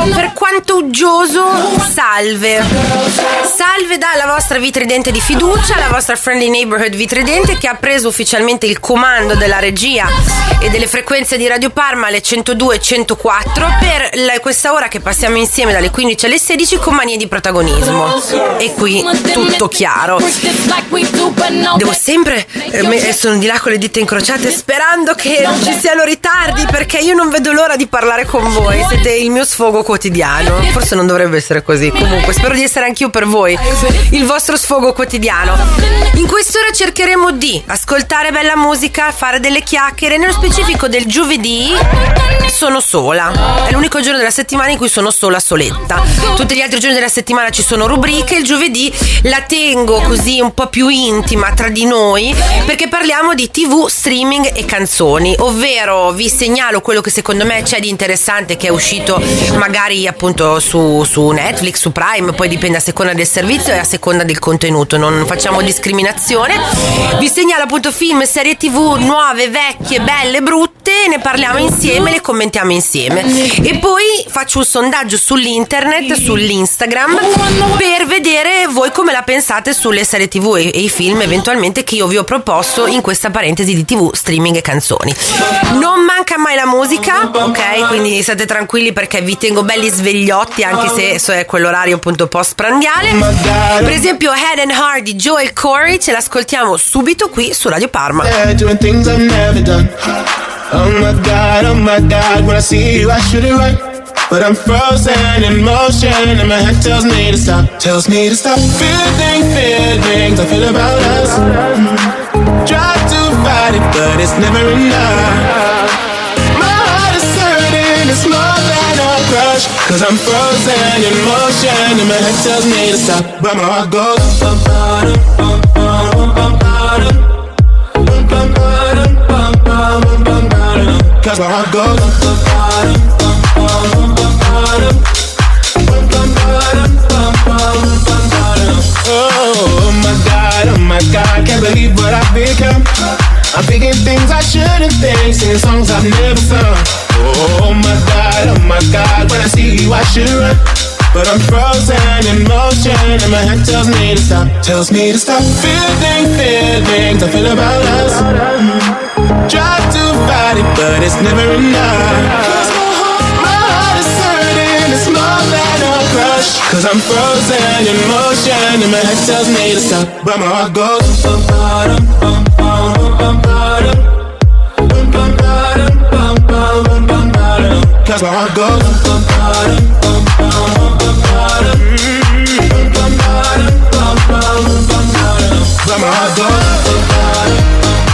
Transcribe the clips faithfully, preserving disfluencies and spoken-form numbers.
Per quanto uggioso, salve. Salve dalla vostra Vitridente di fiducia, la vostra friendly neighborhood Vitridente, che ha preso ufficialmente il comando della regia e delle frequenze di Radio Parma alle centodue e centoquattro per la, questa ora che passiamo insieme dalle quindici alle sedici con manie di protagonismo. E qui tutto chiaro. Devo sempre eh, sono di là con le dita incrociate sperando che non ci siano ritardi, perché io non vedo l'ora di parlare con voi. Siete il mio sfogo quotidiano. Forse non dovrebbe essere così. Comunque spero di essere anch'io per voi il vostro sfogo quotidiano. In quest'ora cercheremo di ascoltare bella musica, fare delle chiacchiere. Nello specifico del giovedì sono sola. È l'unico giorno della settimana in cui sono sola, soletta. Tutti gli altri giorni della settimana ci sono rubriche. Il giovedì la tengo così un po' più intima tra di noi, perché parliamo di tivù, streaming e canzoni. Ovvero vi segnalo quello che secondo me c'è di interessante, che è uscito magari appunto su, su Netflix, su Prime, poi dipende a seconda del servizio e a seconda del contenuto, non facciamo discriminazione. Vi segnalo appunto film, serie tivù nuove, vecchie, belle, brutte, ne parliamo insieme, le commentiamo insieme. E poi faccio un sondaggio sull'internet, sull'Instagram, per vedere voi come la pensate sulle serie tivù e, e i film eventualmente che io vi ho proposto in questa parentesi di tivù, streaming e canzoni. Non manca mai la musica, ok? Quindi state tranquilli perché vi tengo belli svegliotti, anche se so è quell'orario appunto post-prandiale. Per esempio Head and Heart di Joel Corey ce l'ascoltiamo subito qui su Radio Parma. Oh my God, oh my God, when I see you I shoot it right, but I'm frozen in motion and my head tells me to stop, tells me to stop. Feeling, feelings I feel about us. Try to fight it, but it's never enough. My heart is hurting, it's more than a crush, cause I'm frozen in motion and my head tells me to stop, but my heart goes bum, bum, bum, bum, bum, bum. Cause my heart goes oh my God, oh my God, can't believe what I've become. I'm thinking things I shouldn't think, singing songs I've never sung. Oh my God, oh my God, when I see you I should run, but I'm frozen in motion and my head tells me to stop, tells me to stop. Feeling, feelings I feel about us. Try to fight it, but it's never enough. Cause my heart is hurting, it's more than a crush, cause I'm frozen in motion and my head tells me to stop, but my heart goes bum, bum, bum, bum, bum, bum, bum, bum, bum, bum, bum, bum. Cause my heart goes bum, bum, bum, bum, bum, bum, but my heart goes bum, bum.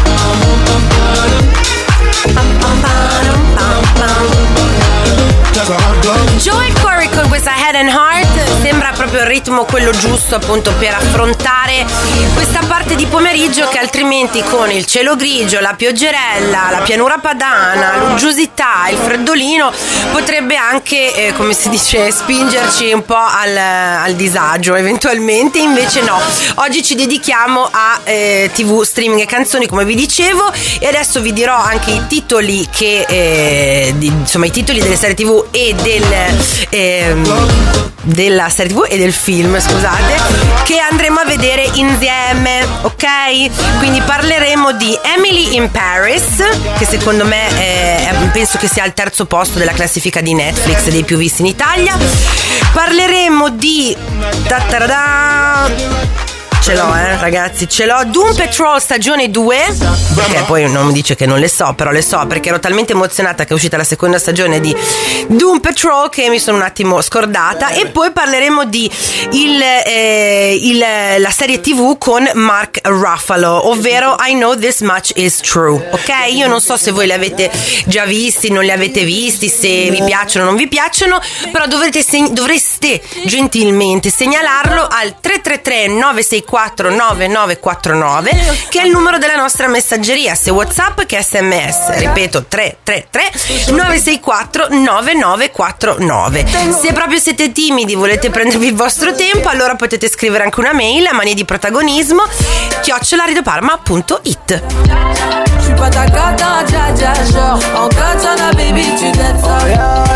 Joel Corey con questa Head and Heart sembra proprio il ritmo quello giusto appunto per affrontare questa parte di pomeriggio che altrimenti con il cielo grigio, la pioggerella, la pianura padana, l'uggiosità, il freddolino potrebbe anche eh, come si dice spingerci un po' al, al disagio eventualmente. Invece no, oggi ci dedichiamo a eh, tivù, streaming e canzoni come vi dicevo, e adesso vi dirò anche i titoli che eh, di, insomma i titoli delle serie tivù e del eh, della serie tivù e del film, scusate, che andremo a vedere insieme, ok? Quindi parleremo di Emily in Paris, che secondo me è, penso che sia al terzo posto della classifica di Netflix dei più visti in Italia. Parleremo di ta-ta-da-da. Ce l'ho, eh, ragazzi, ce l'ho. Doom Patrol stagione due, che poi non mi dice che non le so, però le so perché ero talmente emozionata che è uscita la seconda stagione di Doom Patrol che mi sono un attimo scordata. E poi parleremo di il, eh, il, la serie tivù con Mark Ruffalo, ovvero I Know This Much Is True, ok? Io non so se voi li avete già visti, non li avete visti, se vi piacciono o non vi piacciono, però dovrete seg- dovreste gentilmente segnalarlo al tre tre tre nove sei quattro nove nove quattro nove, che è il numero della nostra messaggeria, sia WhatsApp che S M S. Ripeto, tre tre tre nove sei quattro nove nove quattro nove. Se proprio siete timidi, volete prendervi il vostro tempo, allora potete scrivere anche una mail a manie di protagonismo chiocciola radioparma punto it. Je suis pas ta cata, dja dja, genre en katana baby tu dettes ça.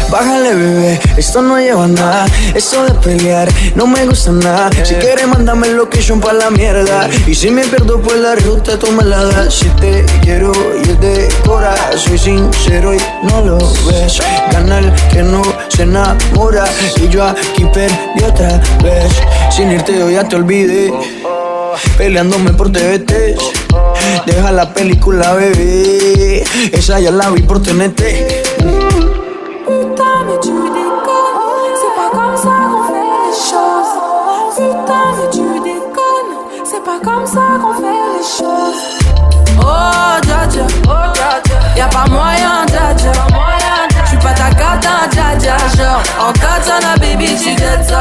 Bájale, bebé, esto no lleva nada. Esto de pelear no me gusta nada. Si quieres, mándame location pa' la mierda. Y si me pierdo por la ruta, tú me la das. Si te quiero y es de cora, soy sincero y no lo ves. Gana el que no se enamora. Y yo aquí perdí otra vez. Sin irte yo ya te olvidé. Peleándome por T V T. Deja la película, bebé. Esa ya la vi por T N T. Putain mais tu déconnes, c'est pas comme ça qu'on fait les choses. Putain mais tu déconnes, c'est pas comme ça qu'on fait les choses. Oh dja dja, oh dja dja, y'a pas moyen dja dja, j'suis pas ta cata dja dja, genre en katana baby tu dead ça.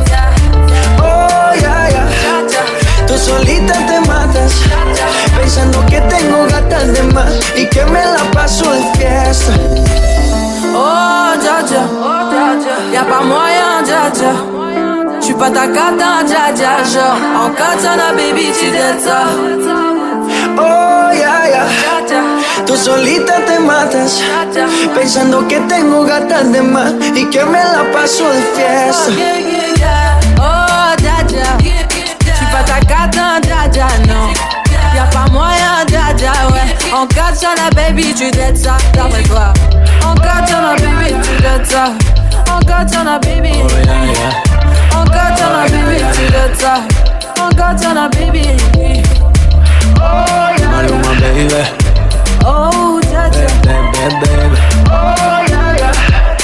Oh yeah yeah, tú solita te matas, pensando que tengo gatas de más y que me la paso de fiesta. Oh dja dja, oh dja dja, y'a pas moyen dja dja, j'suis pas ta cata dja dja, genre en katana baby tu dead ça. Oh yeah yeah, tú solita te matas, pensando que tengo gatas de más y que me la paso de fiesta. Oh dja dja, j'suis pas ta cata dja dja, non. Y'a pas moyen dja dja, ouais. En katana baby tu dead ça, d'après toi. En katana baby tu dead ça. En katana baby. Oh yeah yeah, En katana baby tu dead ça. En katana baby. Oh yeah, Maluma baby. oh dja dja, Baby, baby, baby. oh yeah yeah.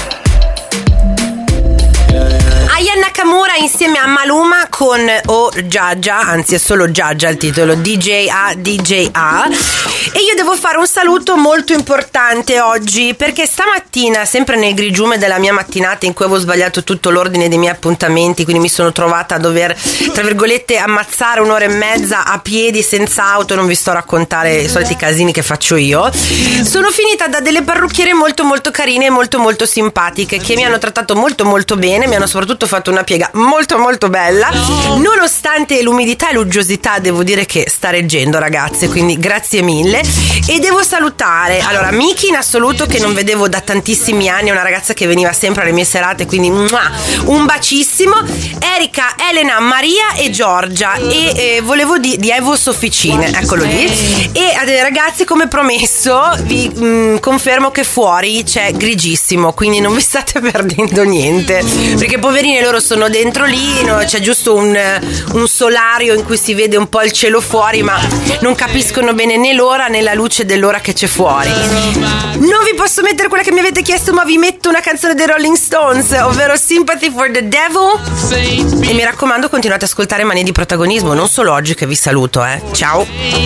Aya Nakamura insieme a Maluma con Oh Giagia, anzi è solo Giagia il titolo, D J A D J A. E io devo fare un saluto molto importante oggi, perché stamattina, sempre nel grigiume della mia mattinata in cui avevo sbagliato tutto l'ordine dei miei appuntamenti, quindi mi sono trovata a dover, tra virgolette, ammazzare un'ora e mezza a piedi senza auto, non vi sto a raccontare i soliti casini che faccio io. Sono finita da delle parrucchiere molto molto carine e molto molto simpatiche, che mi hanno trattato molto molto bene, mi hanno soprattutto fatto una piega molto molto bella, nonostante l'umidità e l'uggiosità. Devo dire che sta reggendo, ragazze, quindi grazie mille. E devo salutare allora Miki in assoluto, che non vedevo da tantissimi anni, è una ragazza che veniva sempre alle mie serate, quindi mua, un bacissimo. Erika, Elena, Maria e Giorgia, e eh, volevo di, di Evo Sofficine, eccolo lì. E eh, ragazzi, come promesso vi mh, confermo che fuori c'è grigissimo, quindi non vi state perdendo niente, perché poverini loro sono dentro lì, no? C'è giusto un, un solario in cui si vede un po' il cielo fuori, ma non capiscono bene né l'ora né la luce dell'ora che c'è fuori. Non vi posso mettere quella che mi avete chiesto, ma vi metto una canzone dei Rolling Stones, ovvero Sympathy for the Devil. E mi raccomando, continuate ad ascoltare Manie di Protagonismo, non solo oggi che vi saluto, eh. Ciao.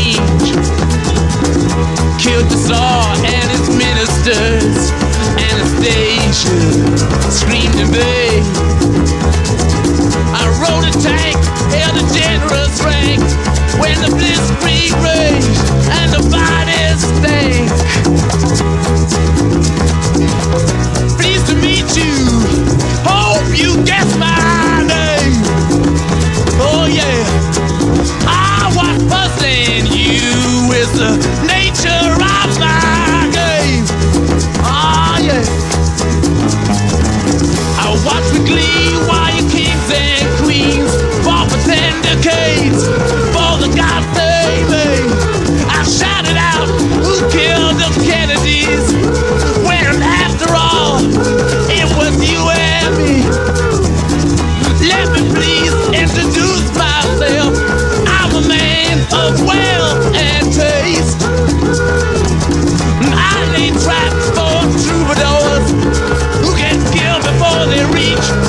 Killed the Tsar and his ministers. Anastasia screamed in vain. I rode a tank, held a generous rank when the blitzkrieg raged and the bodies stank. Pleased to meet you. Hope you guess my name. Oh yeah, I was puzzling you with the nature of my game. Oh yeah, I watch with glee while your kings and queens fought for ten decades for the gods they made. I shouted out, who killed the Kennedys? When after all, it was you and me. Let me please introduce myself. I'm a man of wealth and taste. I lay traps for troubadours who can kill before they reach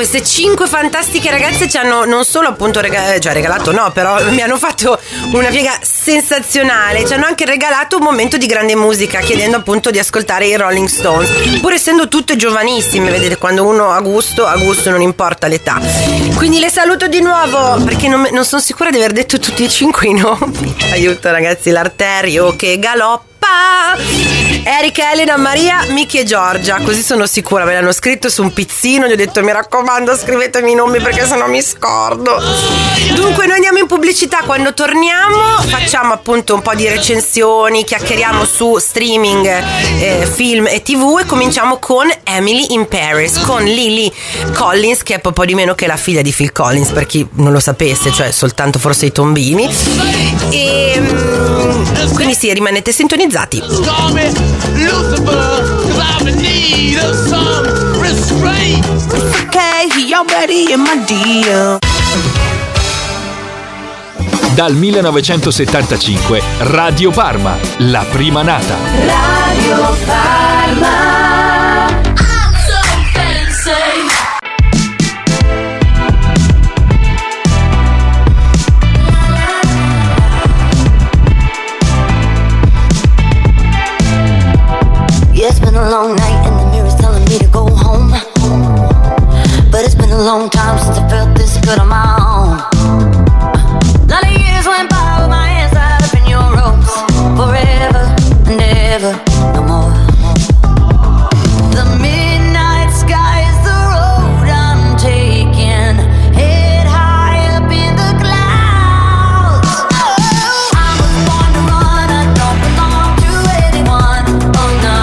queste cinque fantastiche ragazze ci hanno non solo appunto regalato, cioè regalato no, però mi hanno fatto una piega sensazionale, ci hanno anche regalato un momento di grande musica, chiedendo appunto di ascoltare i Rolling Stones, pur essendo tutte giovanissime. Vedete, quando uno ha gusto, ha gusto, non importa l'età. Quindi le saluto di nuovo, perché non, non sono sicura di aver detto tutti e cinque i nomi. Aiuto ragazzi, l'arterio che galoppa. Erika, Elena, Maria, Miki e Giorgia, così sono sicura, me l'hanno scritto su un pizzino, gli ho detto mi raccomando scrivetemi i nomi perché sennò mi scordo. Dunque noi andiamo in pubblicità, quando torniamo facciamo appunto un po' di recensioni, chiacchieriamo su streaming, eh, film e tv, e cominciamo con Emily in Paris, con Lily Collins, che è un po' di meno che la figlia di Phil Collins, per chi non lo sapesse, cioè soltanto forse i tombini. E quindi sì, rimanete sintonizzati. Dal millenovecentosettantacinque Radio Parma, la prima nata. Radio Parma. It's been a long night and the mirror's telling me to go home. But it's been a long time since I felt this good on my own. A lot of years went by with my hands tied up in your ropes. Forever and ever, no more. The midnight sky is the road I'm taking. Head high up in the clouds. Oh, I was born to run, I don't belong to anyone. Oh no.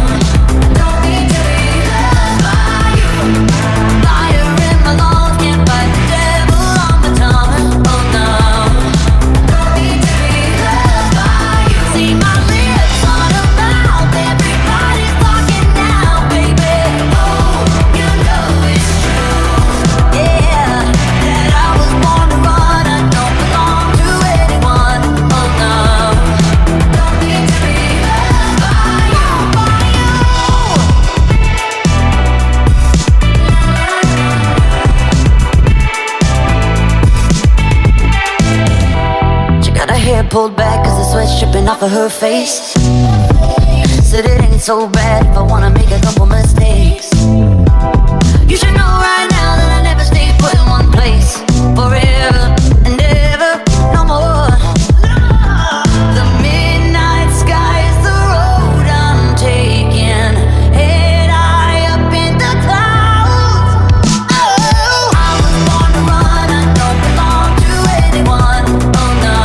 Pulled back cause the sweat's dripping off of her face. Said it ain't so bad if I wanna make a couple mistakes. You should know right now that I never stay put in one place. Forever and ever, no more. The midnight sky is the road I'm taking. Head high up in the clouds. Oh, I was born to run, I don't belong to anyone. Oh no.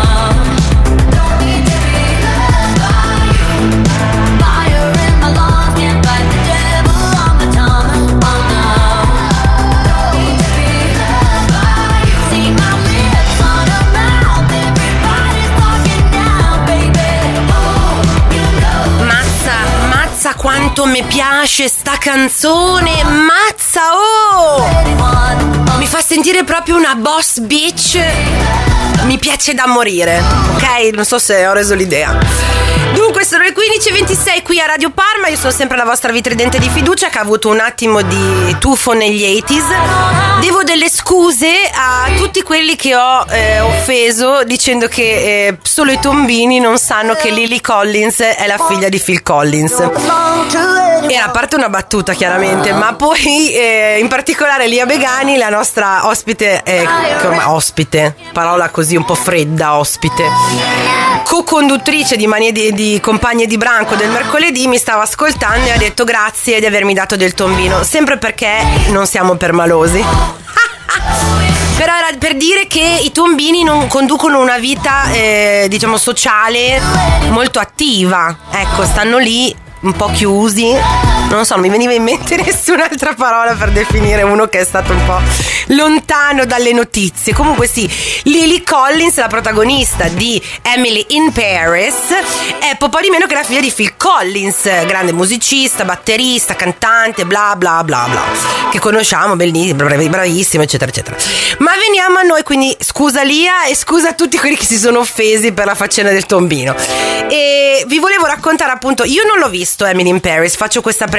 Quanto mi piace sta canzone, mazza, oh! Mi fa sentire proprio una boss bitch. Mi piace da morire, ok? Non so se ho reso l'idea. Dunque sono le quindici e ventisei qui a Radio Parma. Io sono sempre la vostra vitridente di fiducia, che ha avuto un attimo di tuffo negli ottanta. Devo delle scuse a tutti quelli che ho eh, offeso dicendo che eh, solo i tombini non sanno che Lily Collins è la figlia di Phil Collins. E a parte una battuta chiaramente, ma poi eh, in particolare Lia Begani, la nostra ospite, eh, ospite, parola così un po' fredda, ospite, co-conduttrice di Manie di, di Compagne di Branco del mercoledì, mi stava ascoltando e ha detto grazie di avermi dato del tombino, sempre perché non siamo permalosi. Però era per dire che i tombini non conducono una vita eh, diciamo sociale molto attiva, ecco, stanno lì un po' chiusi, non so, non mi veniva in mente nessun'altra parola per definire uno che è stato un po' lontano dalle notizie. Comunque sì, Lily Collins, la protagonista di Emily in Paris, è po' di meno che la figlia di Phil Collins, grande musicista, batterista, cantante, bla bla bla bla, che conosciamo, bellissimo, bravissimo, eccetera eccetera. Ma veniamo a noi, quindi scusa Lia e scusa a tutti quelli che si sono offesi per la faccenda del tombino. E vi volevo raccontare appunto, io non l'ho visto Emily in Paris, faccio questa premessa,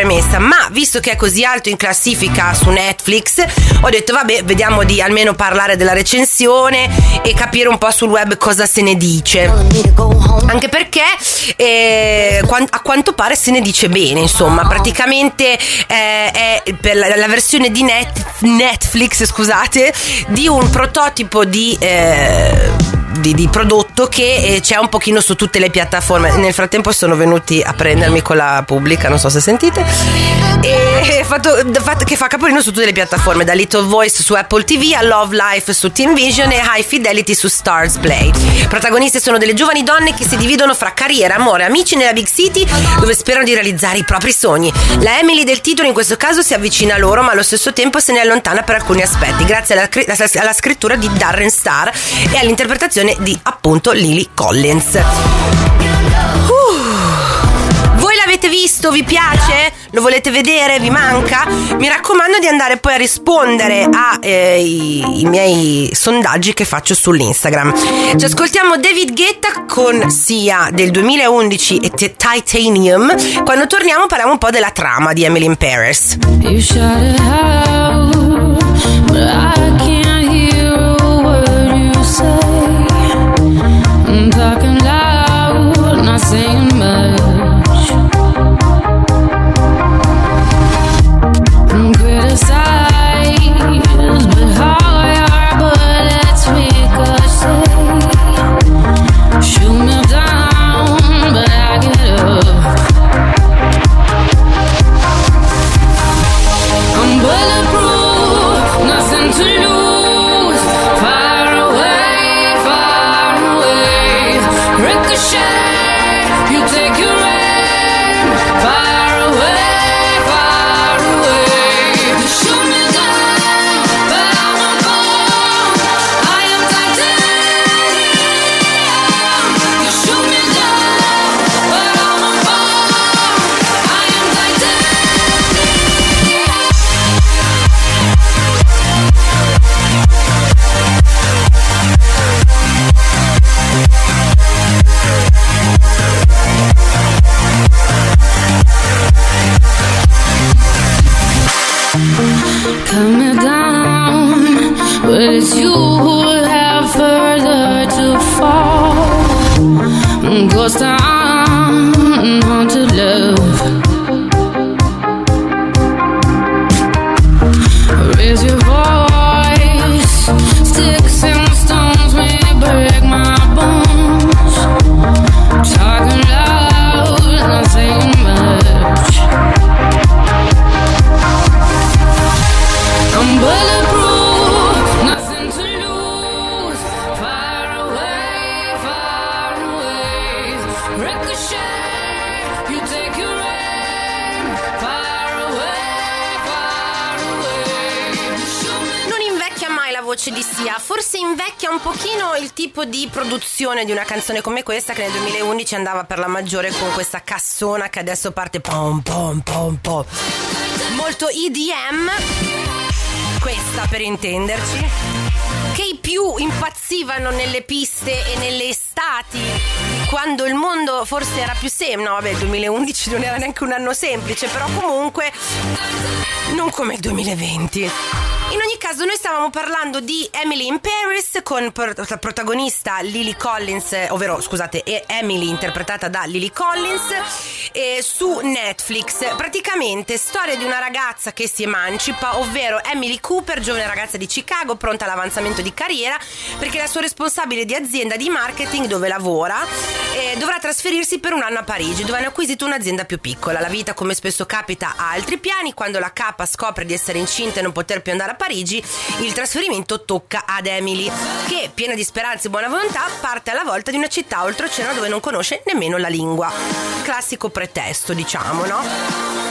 premessa, ma visto che è così alto in classifica su Netflix, ho detto vabbè, vediamo di almeno parlare della recensione e capire un po' sul web cosa se ne dice, anche perché eh, a quanto pare se ne dice bene, insomma. Praticamente eh, è per la, la versione di Net, Netflix, scusate, di un prototipo di eh, Di, di prodotto che eh, c'è un pochino su tutte le piattaforme. Nel frattempo sono venuti a prendermi con la pubblica, non so se sentite, e fatto, fatto, che fa capolino su tutte le piattaforme, da Little Voice su Apple ti vu a Love Life su Teen Vision e High Fidelity su Stars Play. Protagoniste sono delle giovani donne che si dividono fra carriera, amore, amici nella big city dove sperano di realizzare i propri sogni. La Emily del titolo in questo caso si avvicina a loro, ma allo stesso tempo se ne allontana per alcuni aspetti, grazie alla, alla scrittura di Darren Star e all'interpretazione di appunto Lily Collins. Uh. Voi l'avete visto? Vi piace? Lo volete vedere? Vi manca? Mi raccomando di andare poi a rispondere ai eh, i miei sondaggi che faccio sull'Instagram. Ci ascoltiamo David Guetta con Sia del duemilaundici e T- Titanium. Quando torniamo parliamo un po' della trama di Emily in Paris. You shut it out, but I can't hear a word you say. I'm talking loud, not saying much. I'm criticized, but how your bullets ricochet. Shoot me down, but I get up. I'm bulletproof, nothing to lose. Far away, far away. Ricochet, you take your aim. Far away, far away. You shoot me down, but I won't fall. I am titanium. You shoot me down, but I won't fall. I am titanium. Cut me down, but it's you who have further to fall. Ghost town, haunted love. Raise your voice, sticks and stones may break my bones. Talking loud, not saying much. I'm bulletproof, nothing to lose. Far away, far away. Ricochet, you take your aim. Far away, far away. Non invecchia mai la voce di Sia, forse invecchia un pochino il tipo di produzione di una canzone come questa, che nel duemilaundici andava per la maggiore con questa cassona che adesso parte pom pom pom pom, molto E D M, questa per intenderci, che i più impazzivano nelle piste e nelle estati quando il mondo forse era più semplice. No vabbè, il duemilaundici non era neanche un anno semplice, però comunque non come il duemilaventi. In ogni caso noi stavamo parlando di Emily in Paris con la protagonista Lily Collins, ovvero scusate Emily interpretata da Lily Collins, eh, su Netflix. Praticamente storia di una ragazza che si emancipa, ovvero Emily Cooper, giovane ragazza di Chicago pronta all'avanzamento di carriera perché la sua responsabile di azienda di marketing dove lavora eh, dovrà trasferirsi per un anno a Parigi, dove hanno acquisito un'azienda più piccola. La vita, come spesso capita, ha altri piani. Quando la capa scopre di essere incinta e non poter più andare a Parigi, il trasferimento tocca ad Emily, che, piena di speranze e buona volontà, parte alla volta di una città oltreoceano dove non conosce nemmeno la lingua. Classico pretesto, diciamo, no?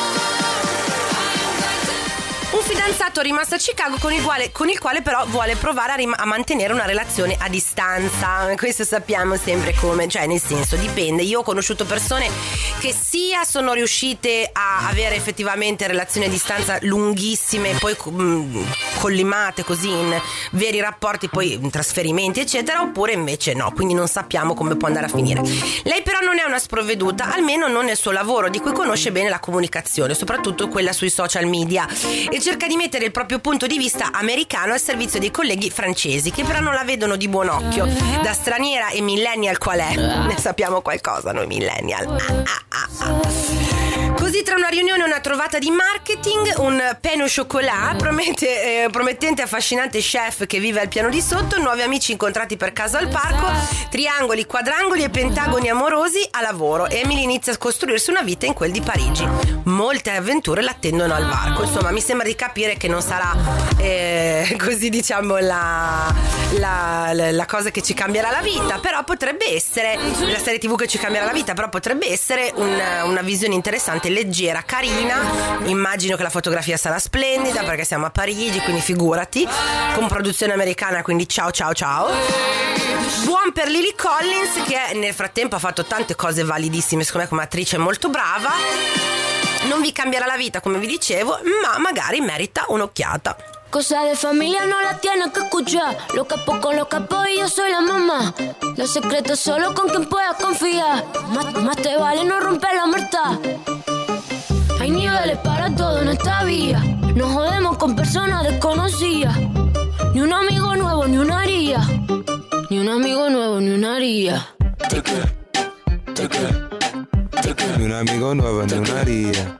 Un fidanzato rimasto a Chicago con il quale, con il quale però vuole provare a, rim- a mantenere una relazione a distanza. Questo sappiamo sempre come, cioè nel senso dipende. Io ho conosciuto persone che sia sono riuscite a avere effettivamente relazioni a distanza lunghissime e poi mh, collimate così in veri rapporti, poi in trasferimenti eccetera, oppure invece no, quindi non sappiamo come può andare a finire. Lei però non è una sprovveduta, almeno non nel suo lavoro, di cui conosce bene la comunicazione, soprattutto quella sui social media, e cerca di mettere il proprio punto di vista americano al servizio dei colleghi francesi, che però non la vedono di buon occhio. Da straniera e millennial qual è? Ne sappiamo qualcosa noi millennial. Ah, ah, ah, ah. Così, tra una riunione e una trovata di marketing, un pain au chocolat promette, eh, promettente e affascinante chef che vive al piano di sotto, nuovi amici incontrati per caso al parco, triangoli, quadrangoli e pentagoni amorosi a lavoro. Emily inizia a costruirsi una vita in quel di Parigi. Molte avventure l'attendono al varco. Insomma, mi sembra di capire che non sarà eh, così, diciamo, la, la, la, la cosa che ci cambierà la vita, però potrebbe essere la serie tv che ci cambierà la vita, però potrebbe essere un, una visione interessante, leggera, carina. Immagino che la fotografia sarà splendida perché siamo a Parigi, quindi figurati, con produzione americana, quindi ciao ciao ciao. Buon per Lily Collins, che nel frattempo ha fatto tante cose validissime, secondo me come attrice è molto brava. Non vi cambierà la vita, come vi dicevo, ma magari merita un'occhiata. Cosa de familia no la tienes que escuchar. Lo capo con los capos y yo soy la mamá. Los secretos solo con quien puedas confiar. Más, más te vale no romper la muerta. Hay niveles para todo en esta vía. No jodemos con personas desconocidas. Ni un amigo nuevo, ni una haría. Ni un amigo nuevo, ni una haría. Ni un amigo nuevo, ni una haría.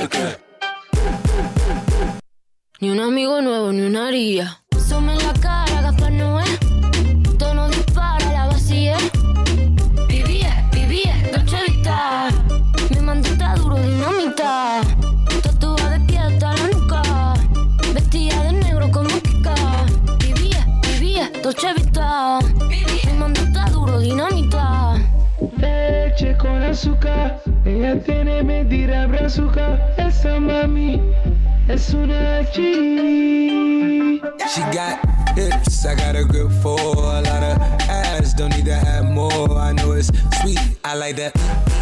Ni un amigo nuevo, ni una haría. Some en la cara, Gaspar Noé. Tono dispara, la vacía. Vivía, vivía, Dolce Vita. Mi mandita duro, dinamita. Tatuada de pie hasta la nuca. Vestida de negro como Kika. Vivía, vivía, Dolce Vita. Mi mandita duro, dinamita. Leche con azúcar. Ella tiene mentira brazuca. Esa mami es una G. She got hips, I got a grip for a lot of ass, don't need to have more. I know it's sweet, I like that.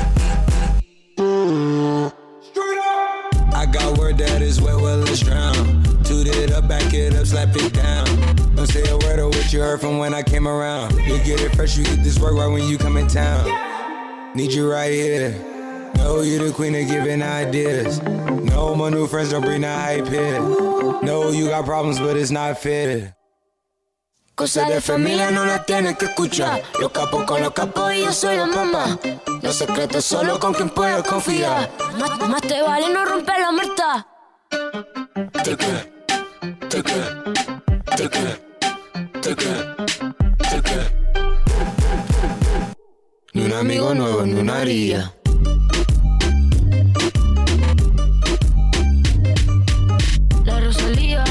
I got word that is wet, well let's drown. Toot it up, back it up, slap it down. Don't say a word of what you heard from when I came around. You get it fresh, you get this work right when you come in town. Need you right here. No, you the queen of giving ideas. No, my new friends don't bring the hype here. No, you got problems, but it's not fair. Cosa de familia no la tienes que escuchar. Los capos con los capos y yo soy la mamá. Los secretos solo con quien puedo confiar. Más, más te vale no romper la muerta. Ni un amigo nuevo, ni una haría. La Rosalía.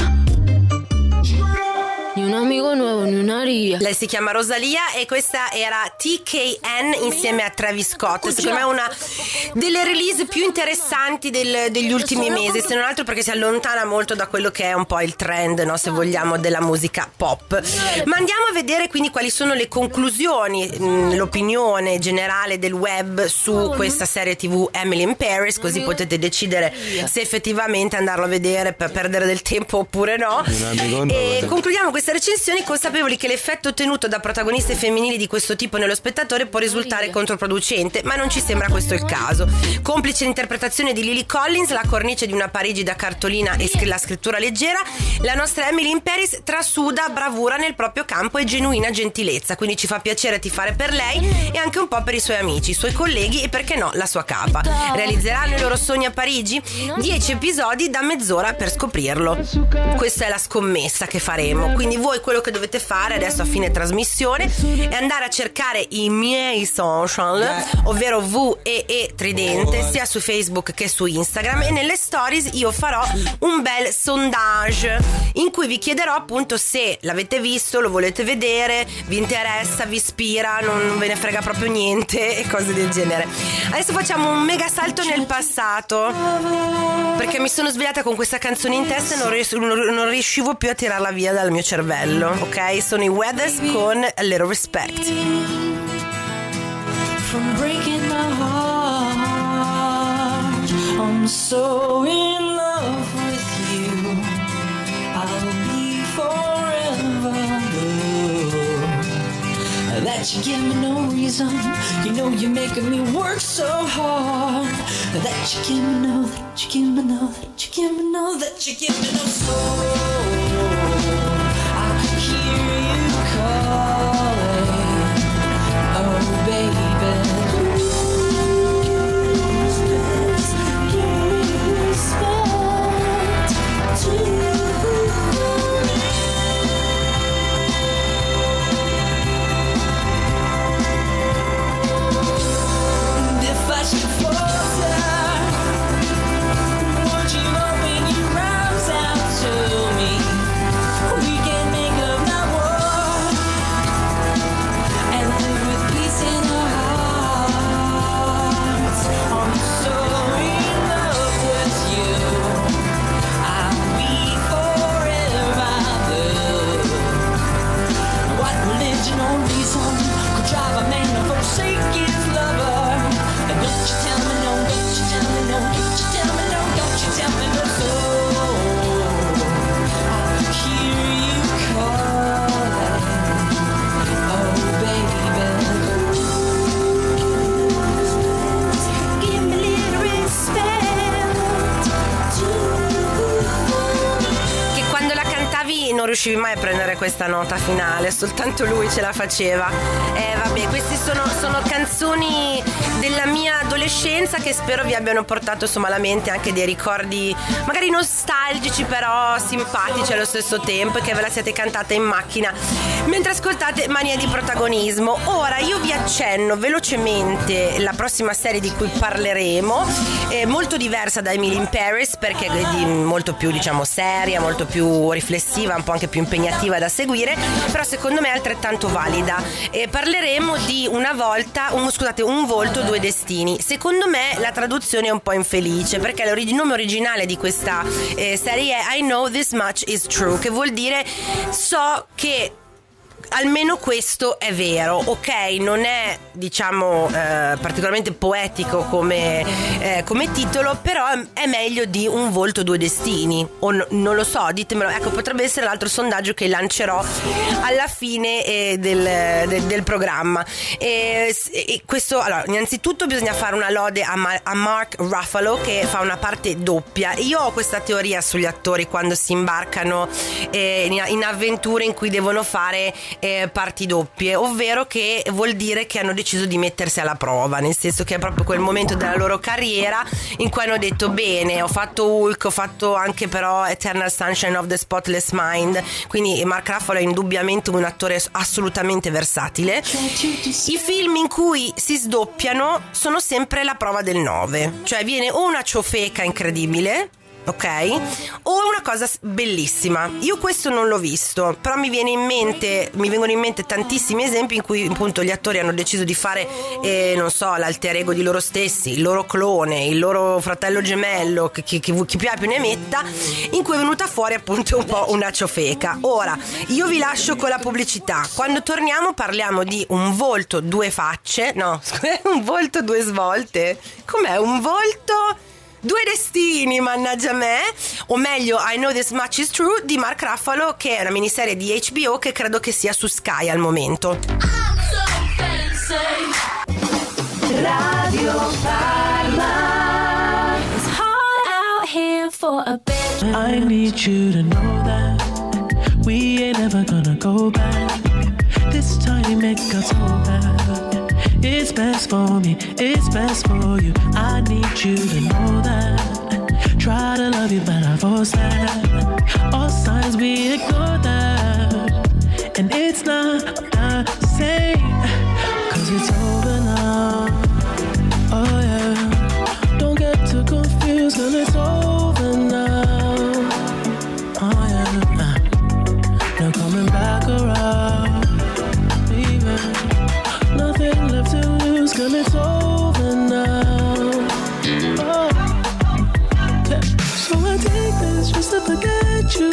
Ni un amigo nuovo, ni una haría. Lei si chiama Rosalia e questa era T K N insieme a Travis Scott. Secondo me è una delle release più interessanti del, degli ultimi mesi, se non altro perché si allontana molto da quello che è un po' il trend, no, se vogliamo, della musica pop. Ma andiamo a vedere quindi quali sono le conclusioni, l'opinione generale del web su questa serie tv Emily in Paris, così potete decidere se effettivamente andarlo a vedere per perdere del tempo oppure no. E concludiamo questa recensioni consapevoli che l'effetto ottenuto da protagoniste femminili di questo tipo nello spettatore può risultare controproducente, ma non ci sembra questo il caso. Complice l'interpretazione di Lily Collins, la cornice di una Parigi da cartolina e la scrittura leggera, la nostra Emily in Paris trasuda bravura nel proprio campo e genuina gentilezza, quindi ci fa piacere tifare per lei e anche un po' per i suoi amici, i suoi colleghi e perché no la sua capa. Realizzeranno i loro sogni a Parigi? dieci episodi da mezz'ora per scoprirlo. Questa è la scommessa che faremo, quindi voi quello che dovete fare adesso a fine trasmissione è andare a cercare i miei social, ovvero V E E Tridente, sia su Facebook che su Instagram, e nelle stories io farò un bel sondage in cui vi chiederò appunto se l'avete visto, lo volete vedere, vi interessa, vi ispira, non ve ne frega proprio niente e cose del genere. Adesso facciamo un mega salto nel passato perché mi sono svegliata con questa canzone in testa e non, ries- non riuscivo più a tirarla via dal mio cervello, ok? Sono i Weathers con A Little Respect. From breaking my heart, I'm so in love with you. I'll be that you give me no reason. You know you're making me work so hard. That you give me no, that you give me no, that you give me no, that you give me no soul. I hear you calling, oh baby. Non riuscivi mai a prendere questa nota finale, soltanto lui ce la faceva. Eh vabbè, queste sono, sono canzoni della mia adolescenza che spero vi abbiano portato insomma alla mente anche dei ricordi magari nostalgici però simpatici allo stesso tempo, e che ve la siete cantata in macchina mentre ascoltate Mania di Protagonismo. Ora io vi accenno velocemente la prossima serie di cui parleremo, è molto diversa da Emily in Paris perché è di, molto più diciamo seria, molto più riflessiva, un po' anche più impegnativa da seguire, però secondo me è altrettanto valida. E parleremo di una volta, un, scusate, un volto, due destini. Secondo me la traduzione è un po' infelice perché il nome originale di questa eh, serie è I Know This Much Is True, che vuol dire so che almeno questo è vero, ok? Non è diciamo eh, particolarmente poetico come, eh, come titolo, però è meglio di Un volto, due destini, o no, non lo so, ditemelo. Ecco, potrebbe essere l'altro sondaggio che lancerò alla fine eh, del, del, del programma. E, e questo, allora, innanzitutto bisogna fare una lode a, Ma- a Mark Ruffalo, che fa una parte doppia. Io ho questa teoria sugli attori quando si imbarcano eh, in, in avventure in cui devono fare Eh, parti doppie, ovvero che vuol dire che hanno deciso di mettersi alla prova, nel senso che è proprio quel momento della loro carriera in cui hanno detto bene, ho fatto Hulk, ho fatto anche però Eternal Sunshine of the Spotless Mind, quindi Mark Ruffalo è indubbiamente un attore assolutamente versatile. I film in cui si sdoppiano sono sempre la prova del nove, cioè viene o una ciofeca incredibile, ok? O una cosa bellissima. Io questo non l'ho visto, però mi viene in mente mi vengono in mente tantissimi esempi in cui appunto gli attori hanno deciso di fare eh, non so, l'alter ego di loro stessi, il loro clone, il loro fratello gemello, chi, chi, chi, chi più ha più ne metta, in cui è venuta fuori appunto un po' una ciofeca. Ora io vi lascio con la pubblicità, quando torniamo parliamo di Un volto, due facce, no, un volto, due svolte. Com'è? Un volto, due destini, mannaggia me, o meglio I Know This Much Is True di Mark Ruffalo, che è una miniserie di H B O che credo che sia su Sky al momento. Radio Parma. It's hard out here for a bit. I need you to know that we ain't ever gonna go back. This time it got so bad. It's best for me, it's best for you. I need you to know that. Try to love you, but I force that. All signs we ignore that. And it's not the same, cause it's over now. Oh yeah, don't get too confused, cause it's over now. Oh yeah, no coming back around. Even nothing left to lose, cause it's over now. Oh. So I take this just to forget you.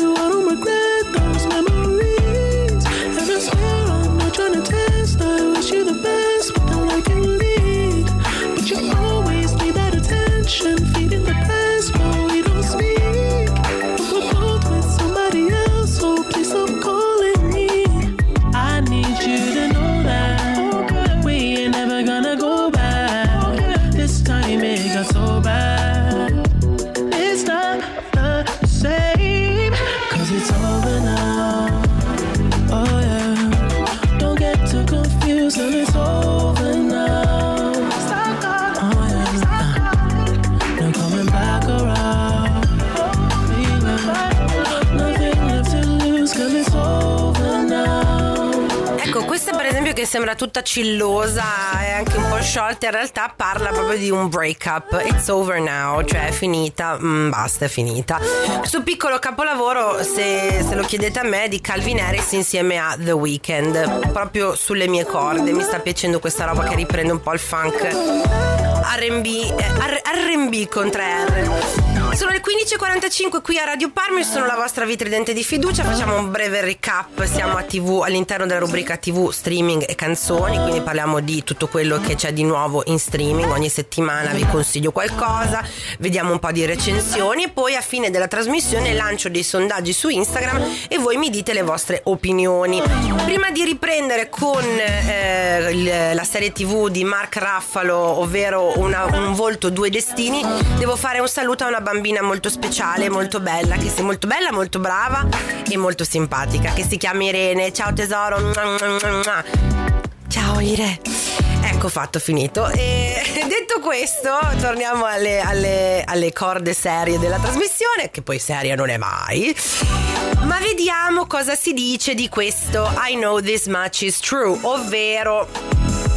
che sembra tutta cillosa e anche un po' sciolta, in realtà parla proprio di un breakup. It's over now, cioè è finita, mm, basta, è finita. Questo piccolo capolavoro, se, se lo chiedete a me, di Calvin Harris insieme a The Weeknd, proprio sulle mie corde. Mi sta piacendo questa roba che riprende un po' il funk R and B, eh, R and B con tre R. Sono le quindici e quarantacinque qui a Radio Parma, io sono la vostra vitridente di fiducia. Facciamo un breve recap. Siamo a tivù, all'interno della rubrica tivù, streaming e canzoni, quindi parliamo di tutto quello che c'è di nuovo in streaming. Ogni settimana vi consiglio qualcosa, vediamo un po' di recensioni e poi a fine della trasmissione lancio dei sondaggi su Instagram e voi mi dite le vostre opinioni. Prima di riprendere con eh, il, la serie tivù di Mark Ruffalo, ovvero una, Un volto, due destini, devo fare un saluto a una bambina molto speciale, molto bella, che sia molto bella, molto brava e molto simpatica, che si chiama Irene. Ciao tesoro. Ciao Ire. Ecco, fatto, finito. E detto questo, torniamo alle, alle, alle corde serie della trasmissione, che poi seria non è mai. Ma vediamo cosa si dice di questo I Know This Much Is True, ovvero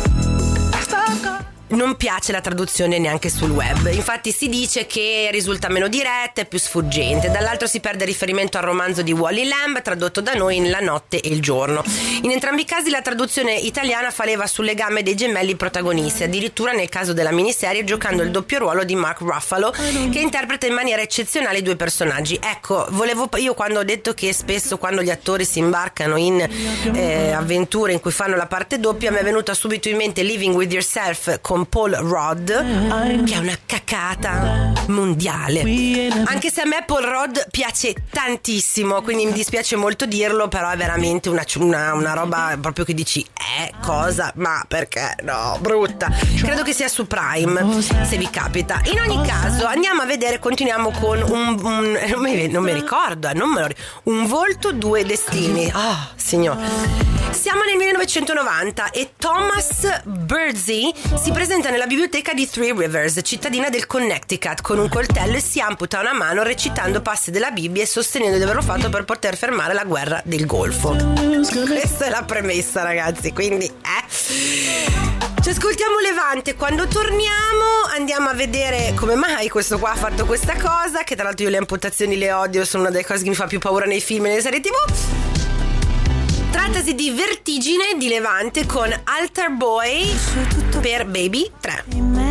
non piace la traduzione neanche sul web. Infatti si dice che risulta meno diretta e più sfuggente. Dall'altro si perde riferimento al romanzo di Wally Lamb, tradotto da noi in La notte e il giorno. In entrambi i casi la traduzione italiana fa leva sul legame dei gemelli protagonisti, addirittura nel caso della miniserie giocando il doppio ruolo di Mark Ruffalo, che interpreta in maniera eccezionale i due personaggi. Ecco, volevo io quando ho detto che spesso quando gli attori si imbarcano in eh, avventure in cui fanno la parte doppia, mi è venuta subito in mente Living With Yourself con Paul Rudd, che è una cacata mondiale, anche se a me Paul Rudd piace tantissimo, quindi mi dispiace molto dirlo, però è veramente una, una, una roba proprio che dici eh cosa, ma perché no, brutta. Credo che sia su Prime, se vi capita. In ogni caso andiamo a vedere, continuiamo con un, un non, mi, non mi ricordo eh, non me lo ricordo, Un volto, due destini. Ah, oh, signore. Siamo nel millenovecentonovanta e Thomas Birdsey si presenta nella biblioteca di Three Rivers, cittadina del Connecticut, con un coltello e si amputa una mano recitando passi della Bibbia e sostenendo di averlo fatto per poter fermare la guerra del Golfo. Questa è la premessa, ragazzi, quindi eh ci ascoltiamo Levante. Quando torniamo andiamo a vedere come mai questo qua ha fatto questa cosa, che tra l'altro io le amputazioni le odio, sono una delle cose che mi fa più paura nei film e nelle serie tivù. Trattasi di Vertigine di Levante con Altar Boy per Baby tre.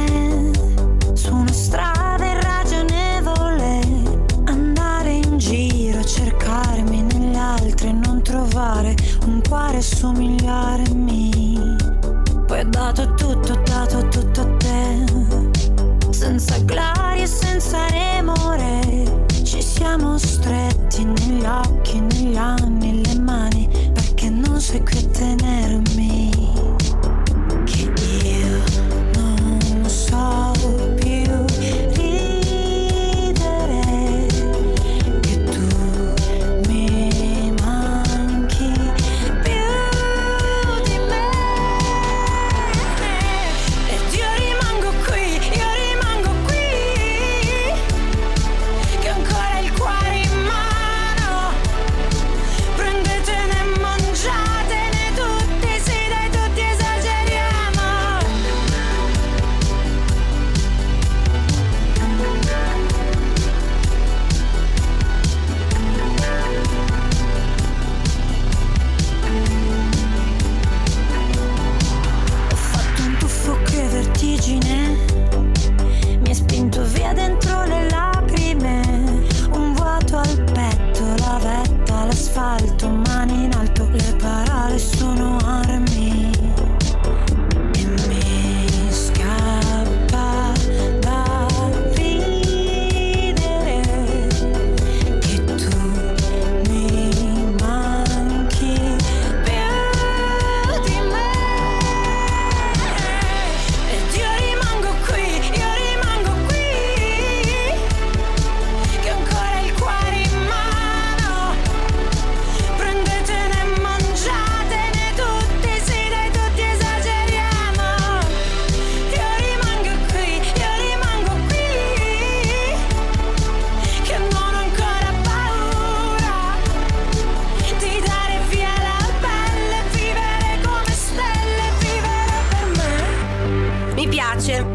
Su una strada irragionevole, andare in giro a cercarmi negli altri e non trovare un cuore somigliarmi. Poi ho dato tutto, ho dato tutto a te, senza gloria e senza remore. Ci siamo stretti negli occhi, negli anni, le mani, perché non sei qui a tenermi. Che io non so più ridere, che tu mi manchi più di me. Ed io rimango qui, io rimango qui, che ancora il cuore in mano.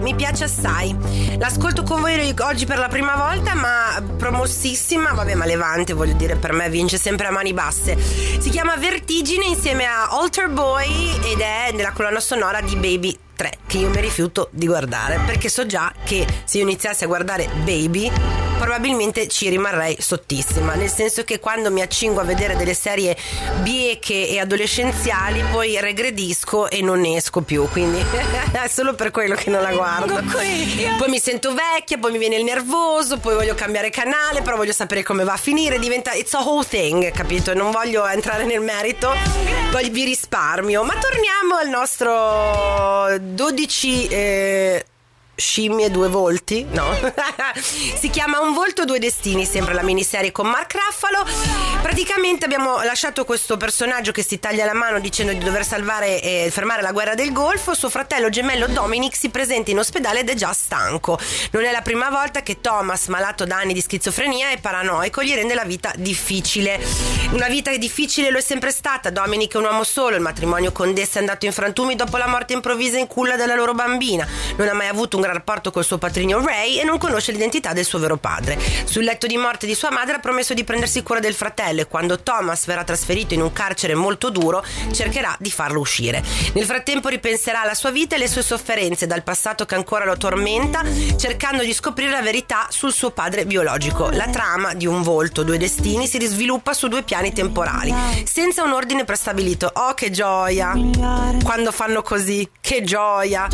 mi piace assai. L'ascolto con voi oggi per la prima volta, ma promossissima, vabbè, ma levante, voglio dire, per me vince sempre a mani basse. Si chiama Vertigine insieme a Alter Boy ed è nella colonna sonora di Baby tre, che io mi rifiuto di guardare, perché so già che se io iniziassi a guardare Baby probabilmente ci rimarrei sottissima, nel senso che quando mi accingo a vedere delle serie bieche e adolescenziali poi regredisco e non ne esco più, quindi è solo per quello che non la guardo. Poi mi sento vecchia, poi mi viene il nervoso, poi voglio cambiare canale, però voglio sapere come va a finire, diventa it's a whole thing, capito? Non voglio entrare nel merito, voglio, vi risparmio. Ma torniamo al nostro dodici eh, scimmie due volti, no? Si chiama Un volto due destini, sempre la miniserie con Mark Ruffalo. Praticamente abbiamo lasciato questo personaggio che si taglia la mano dicendo di dover salvare e fermare la guerra del Golfo. Suo fratello gemello Dominic si presenta in ospedale ed è già stanco. Non è la prima volta che Thomas, malato da anni di schizofrenia e paranoico, gli rende la vita difficile. Una vita difficile lo è sempre stata. Dominic è un uomo solo, il matrimonio con Dessa è andato in frantumi dopo la morte improvvisa e in culla della loro bambina. Non ha mai avuto un rapporto col suo patrigno Ray e non conosce l'identità del suo vero padre. Sul letto di morte di sua madre ha promesso di prendersi cura del fratello e quando Thomas verrà trasferito in un carcere molto duro cercherà di farlo uscire. Nel frattempo ripenserà alla sua vita e le sue sofferenze dal passato che ancora lo tormenta, cercando di scoprire la verità sul suo padre biologico. La trama di Un volto due destini si risviluppa su due piani temporali senza un ordine prestabilito. Oh, che gioia quando fanno così, che gioia.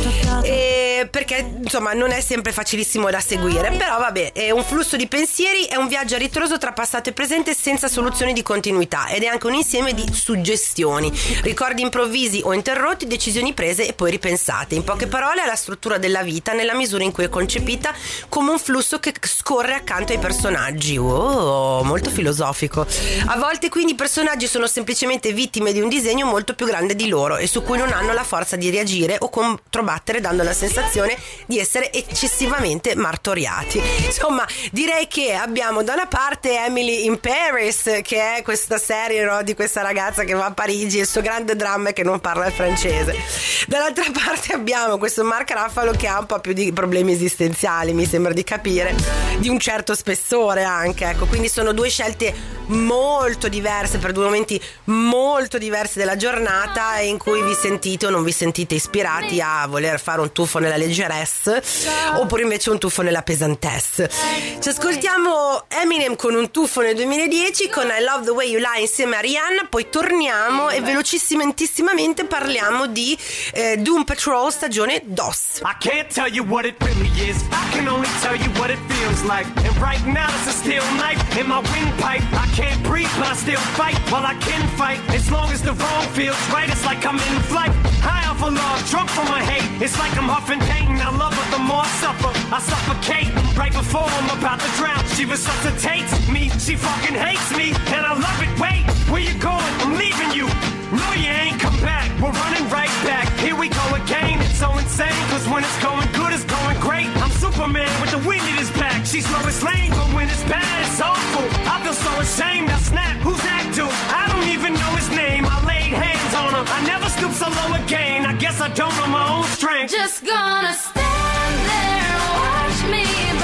E perché insomma non è sempre facilissimo da seguire, però vabbè, è un flusso di pensieri, è un viaggio a ritroso tra passato e presente senza soluzioni di continuità ed è anche un insieme di suggestioni, ricordi improvvisi o interrotti, decisioni prese e poi ripensate. In poche parole è la struttura della vita nella misura in cui è concepita come un flusso che scorre accanto ai personaggi. Oh, molto filosofico. A volte quindi i personaggi sono semplicemente vittime di un disegno molto più grande di loro e su cui non hanno la forza di reagire o controbattere, dando la sensazione di essere eccessivamente martoriati. Insomma, direi che abbiamo da una parte Emily in Paris, che è questa serie, no, di questa ragazza che va a Parigi e il suo grande dramma è che non parla il francese. Dall'altra parte abbiamo questo Mark Ruffalo che ha un po' più di problemi esistenziali, mi sembra di capire, di un certo spessore anche, ecco. Quindi sono due scelte molto diverse per due momenti molto diversi della giornata in cui vi sentite o non vi sentite ispirati a voler fare un tuffo nella leggerezza oppure invece un tuffo nella pesantezza. Ci ascoltiamo Eminem con Un tuffo nel duemiladieci con I Love the Way You Lie insieme a Rihanna, poi torniamo e velocissimamente parliamo di eh, Doom Patrol stagione DOS. I can't tell you what it really is, I can only tell you what it feels like. And right now it's a steel knife in my windpipe. I can't breathe but I still fight while I can fight. As long as the wrong feels right, it's like I'm in flight. High off of love, drunk from my hate. It's like I'm huffing pain. I love her the more I suffer. I suffocate right before I'm about to drown. She resuscitates me, she fucking hates me, and I love it. Wait, where you going? I'm leaving you. No, you ain't come back. We're running right back. Here we go again. It's so insane, cause when it's going good, it's going great. I'm Superman with the wind in his back. She's Lois Lane, but when it's bad, it's awful. I feel so ashamed. I snap. Who's that dude? I don't even know his name. I laid hands on him. I never stoop so low again. I guess I don't know my own strength. Just gonna stand there and watch me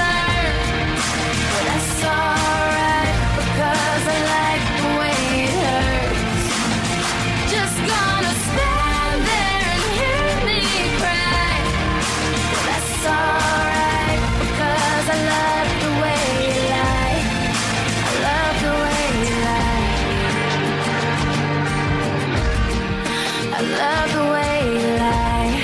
burn. But that's alright, because I like the way it hurts. Just gonna stand there and hear me cry. But that's alright, because I love the way you lie. I love the way you lie. I love the way you lie.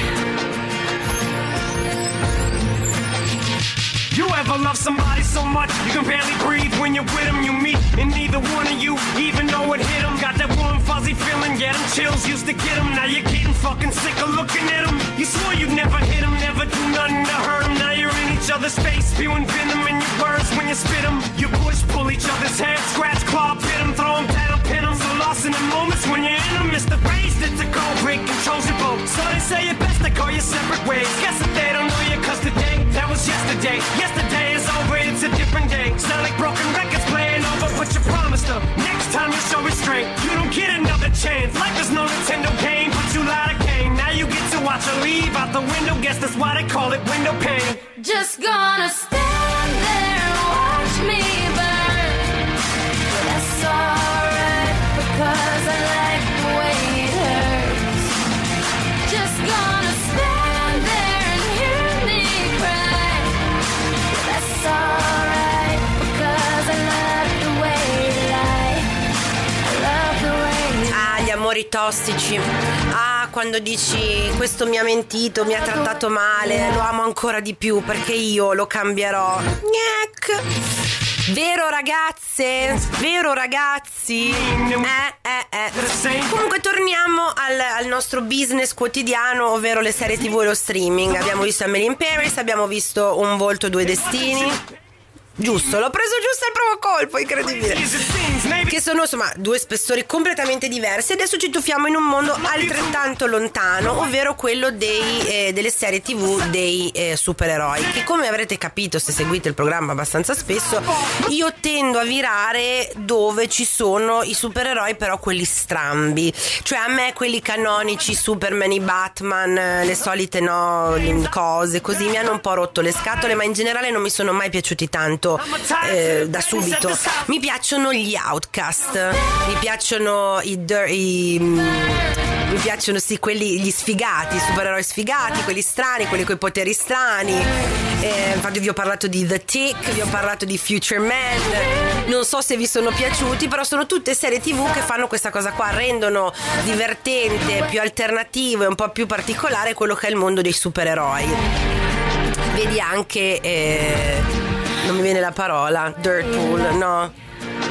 You ever love somebody so much you can barely breathe when you're with them? You meet and neither one of you even know it hit them. Got that warm fuzzy feeling, yeah, them chills used to get them. Now you're getting fucking sick of looking at them. You swore you'd never hit them, never do nothing to hurt them. Now you're in each other's face, spewing venom in your words when you spit them. You push, pull each other's hair, scratch, claw, pit them, throw them down, pin them. So lost in the moments when you're in them. It's the race that's a cold break, controls your boat. So they say it best to go your separate ways. Guess that they don't know you, cause today, that was yesterday. Yesterday is over, it's a different day. Sound like broken records playing over, but you promised them next time you show restraint. You don't get another chance. Life is no Nintendo game, but you lied again. Now you get to watch watch her leave out the window. Guess that's why they call it window pane. Just gonna stand there and watch me burn. But that's alright, because I like the way it hurts. Just gonna stand there and hear me cry. But that's alright, because I love the way you lie. I love the way you Ah, gli amori tossici. Ah, quando dici questo mi ha mentito, mi ha trattato male, lo amo ancora di più perché io lo cambierò. Gnac. Vero ragazze? Vero ragazzi? Eh, eh, eh. Comunque torniamo al, al nostro business quotidiano, ovvero le serie tv e lo streaming. Abbiamo visto Emily in Paris, abbiamo visto Un volto, due destini. Giusto, l'ho preso giusto al primo colpo, incredibile. Che sono insomma due spessori completamente diversi. Adesso ci tuffiamo in un mondo altrettanto lontano, ovvero quello dei, eh, delle serie tv dei eh, supereroi. Che, come avrete capito se seguite il programma abbastanza spesso, io tendo a virare dove ci sono i supereroi, però quelli strambi. Cioè a me quelli canonici, Superman, i Batman, le solite no cose così, mi hanno un po' rotto le scatole, ma in generale non mi sono mai piaciuti tanto. Eh, da subito mi piacciono gli Outcast, mi piacciono i, i mi piacciono sì quelli, gli sfigati, i supereroi sfigati, quelli strani, quelli coi poteri strani. Eh, infatti vi ho parlato di The Tick, vi ho parlato di Future Man. Non so se vi sono piaciuti, però sono tutte serie tv che fanno questa cosa qua, rendono divertente, più alternativo e un po' più particolare quello che è il mondo dei supereroi. Vedi anche eh, non mi viene la parola, Dirtpool, no?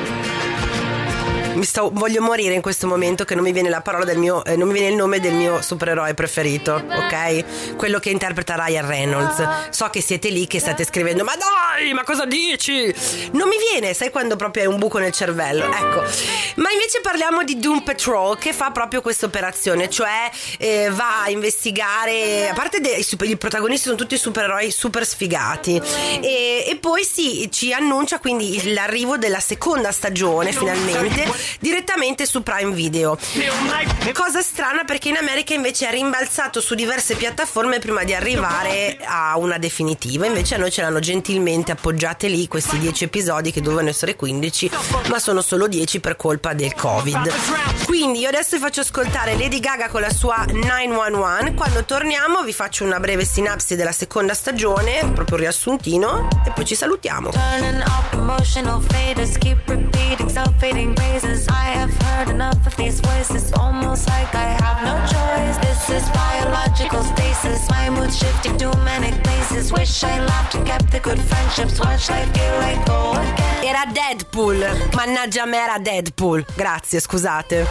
Mi sto, voglio morire in questo momento che non mi viene la parola del mio, eh, non mi viene il nome del mio supereroe preferito, ok? Quello che interpreta Ryan Reynolds. So che siete lì che state scrivendo, ma dai, ma cosa dici? Non mi viene, sai quando proprio hai un buco nel cervello, ecco. Ma invece parliamo di Doom Patrol, che fa proprio questa operazione, cioè eh, va a investigare, a parte dei, i protagonisti sono tutti supereroi super sfigati, e, e poi sì, ci annuncia quindi l'arrivo della seconda stagione finalmente direttamente su Prime Video. Cosa strana, perché in America invece è rimbalzato su diverse piattaforme prima di arrivare a una definitiva. Invece a noi ce l'hanno gentilmente appoggiate lì questi dieci episodi che dovevano essere quindici, ma sono solo dieci per colpa del Covid. Quindi io adesso vi faccio ascoltare Lady Gaga con la sua nove uno uno. Quando torniamo vi faccio una breve sinapsi della seconda stagione, proprio un riassuntino, e poi ci salutiamo. I have heard enough of these voices, almost like I have no choice. This is biological stasis, my mood shifting to manic places. Wish I laughed and kept the good friendships. Watch life feel like go again. Era Deadpool, mannaggia me, era Deadpool. Grazie, scusate.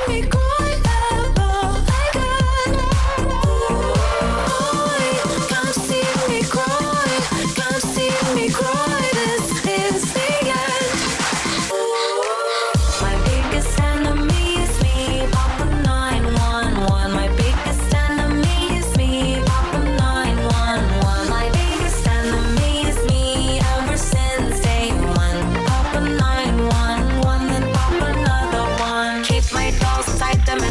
Keep my dolls tight, them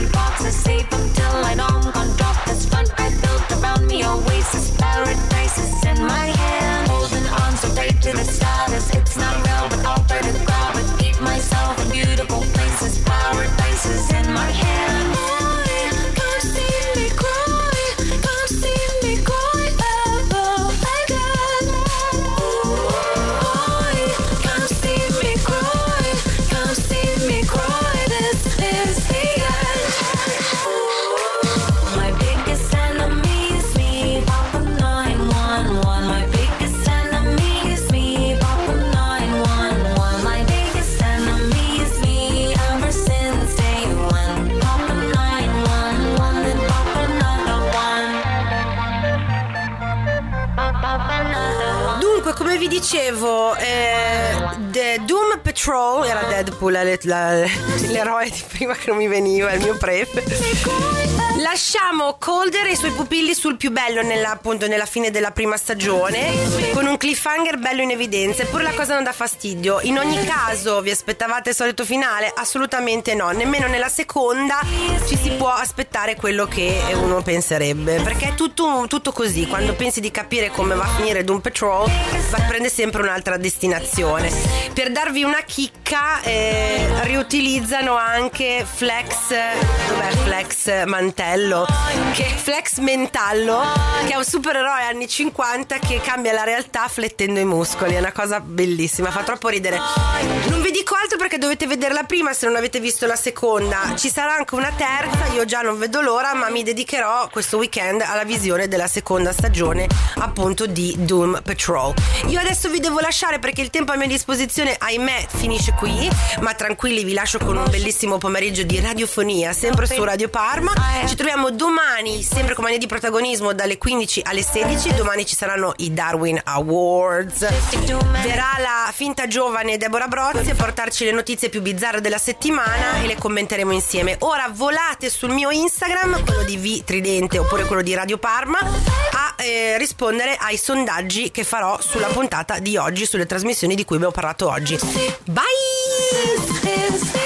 vi dicevo, eh, The Doom Patrol era Deadpool, la, la, l'eroe di prima che non mi veniva, il mio pref. Lasciamo Colder e i suoi pupilli sul più bello nella, appunto, nella fine della prima stagione, con un cliffhanger bello in evidenza. Eppure la cosa non dà fastidio. In ogni caso, vi aspettavate il solito finale? Assolutamente no. Nemmeno nella seconda ci si può aspettare quello che uno penserebbe, perché è tutto, tutto così. Quando pensi di capire come va a finire Doom Patrol, va, prende sempre un'altra destinazione. Per darvi una chicca, eh, riutilizzano anche Flex, dov'è Flex Mantello, che è Flex Mentallo, che è un supereroe anni cinquanta che cambia la realtà flettendo i muscoli. È una cosa bellissima, fa troppo ridere. Non vi dico altro perché dovete vedere la prima se non avete visto la seconda. Ci sarà anche una terza, io già non vedo l'ora, ma mi dedicherò questo weekend alla visione della seconda stagione, appunto, di Doom Patrol. Io adesso vi devo lasciare perché il tempo a mia disposizione, ahimè, finisce qui, ma tranquilli, vi lascio con un bellissimo pomeriggio di radiofonia sempre su Radio Parma. Ci troviamo domani sempre con Mania di Protagonismo dalle quindici alle sedici. Domani ci saranno i Darwin Awards, verrà la finta giovane Deborah Brozzi a portarci le notizie più bizzarre della settimana e le commenteremo insieme. Ora volate sul mio Instagram, quello di V Tridente oppure quello di Radio Parma, a eh, rispondere ai sondaggi che farò sulla puntata di oggi, sulle trasmissioni di cui abbiamo parlato oggi. Bye!